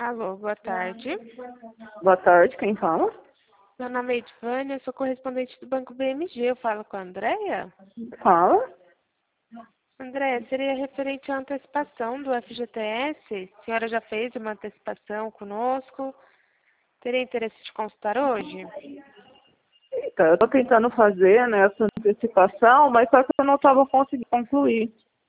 Alô, boa tarde. Boa tarde, quem fala? Meu nome é Edvânia, eu sou correspondente do Banco BMG. Eu falo com a Andréia? Fala? Andréia, seria referente à antecipação do FGTS? A senhora já fez uma antecipação conosco? Teria interesse de consultar hoje? Então, eu tô tentando fazer, né, essa antecipação, mas só que eu não estava conseguindo concluir.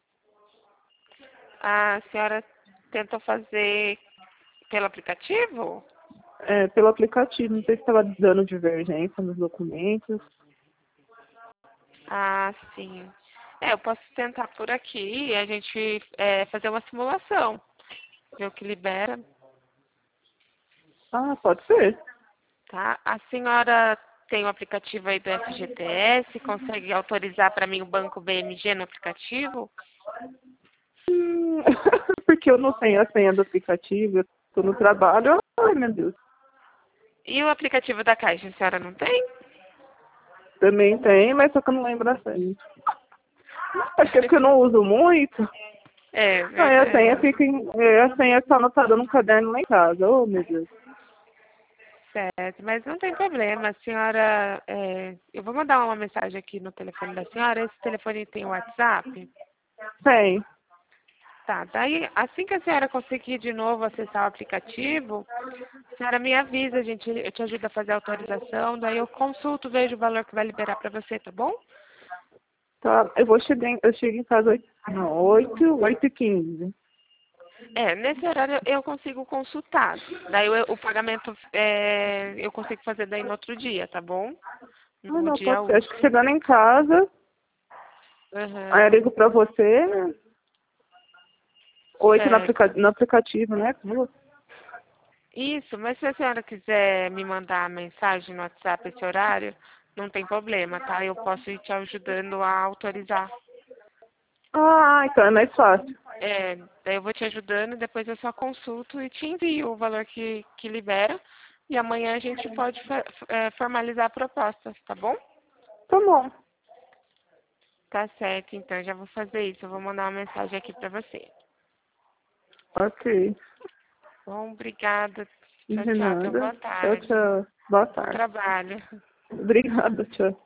A senhora tentou fazer pelo aplicativo? Pelo aplicativo, não sei se estava dando divergência nos documentos. Ah, sim. Eu posso tentar por aqui e a gente fazer uma simulação. Ver o que libera, Ah, pode ser. tá? A senhora tem o aplicativo aí do FGTS? Consegue autorizar para mim o Banco BMG no aplicativo? Hum, porque eu não tenho a senha do aplicativo, eu tô no trabalho. Ai, meu Deus. E o aplicativo da Caixa, a senhora não tem? Também tem, mas só que eu não lembro a senha. Acho que é porque eu não uso muito. É, Aí a senha verdade. fica a senha está anotada num caderno lá em casa. Oh, meu Deus. Certo, mas não tem problema. A senhora, eu vou mandar uma mensagem aqui no telefone da senhora. Esse telefone tem WhatsApp? Tem. Tá, daí assim que a senhora conseguir de novo acessar o aplicativo, a senhora me avisa, eu te ajudo a fazer a autorização, daí eu consulto, vejo o valor que vai liberar para você, tá bom? Tá, eu chego em casa 8h15. Nesse horário eu consigo consultar. Daí o pagamento eu consigo fazer daí no outro dia, tá bom? Ah, No não, dia pode ser. Acho útil. que chegando em casa, aí eu Aham. ligo pra você, né? Ou aqui Certo. no aplicativo, né? Isso, mas se a senhora quiser me mandar a mensagem no WhatsApp esse horário, não tem problema, tá? Eu posso ir te ajudando a autorizar. Ah, então é mais fácil. Daí eu vou te ajudando, depois eu só consulto e te envio o valor que libera. E amanhã a gente pode formalizar a proposta, tá bom? Tá bom. Tá certo, então já vou fazer isso. Eu vou mandar uma mensagem aqui pra você. Ok. Bom, obrigada. Tchau, De tchau. Tenha nada. boa Tchau, tarde. tchau. Boa Bom tarde. trabalho. Obrigada, tchau.